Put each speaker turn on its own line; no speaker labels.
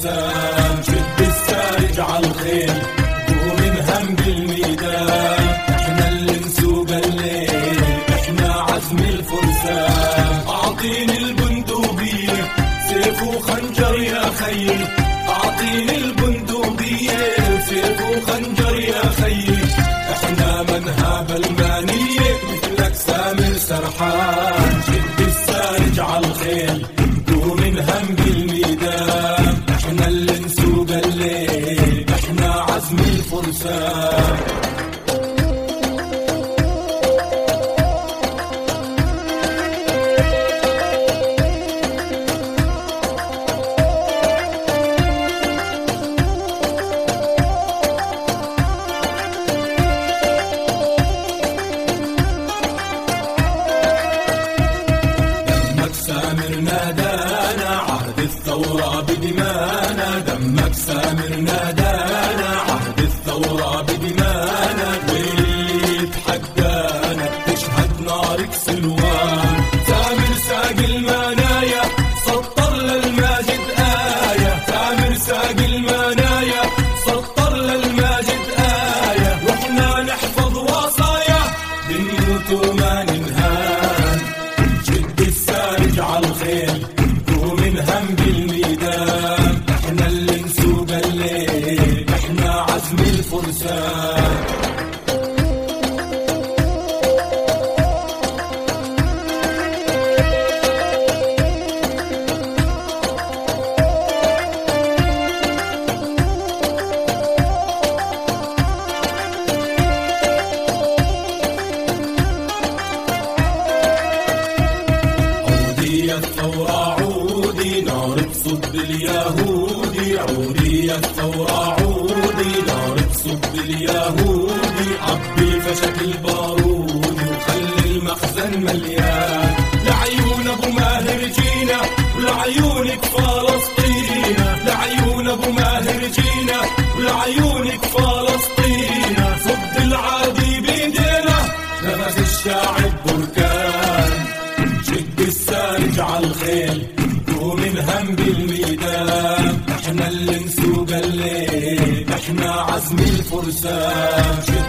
الفرسان. شد السارج عالخيل ومنهم بالميدان، احنا اللي نسوق الليل، احنا عزم الفرسان. اعطيني البندقية سيف وخنجر يا خيي، اعطيني البندقية سيف وخنجر يا خيي. احنا من هاب المانية مثلك سامر سرحان. شد السارج عالخيل ومنهم بالميدان، احنا اللي نسوق الليل، احنا عزم الفرسان. سامر نادانا عهد الثورة بدمانا، دمك سامر نادانا عهد الثورة بدمانا. واللي يتحدانا تشهد نارك سلوان. سامر ساق المنايا سطر للماجد آية، سامر ساق المنايا سطر للماجد آية. واحنا نحفظ وصايا بنموت وما ننهان. شد السارج عالخيل ومنهم بالميدان، احنا اللي نسوق الليل، احنا عزم الفرسان. الثورة عودي نار تصد اليهودي، عودي الثورة عودي نار تصد اليهودي. عبي فشك البارود وخلي المخزن مليان. لعيون ابو ماهر جينا ولعيونك فلسطين، لعيون ابو ماهر جينا ولعيونك فلسطين. صد العادي بيدينا نفس الشاعب بركان. شد السارج عالخيل ومنهم بالميدان، احنا اللي نسوق الليل، احنا عزم الفرسان.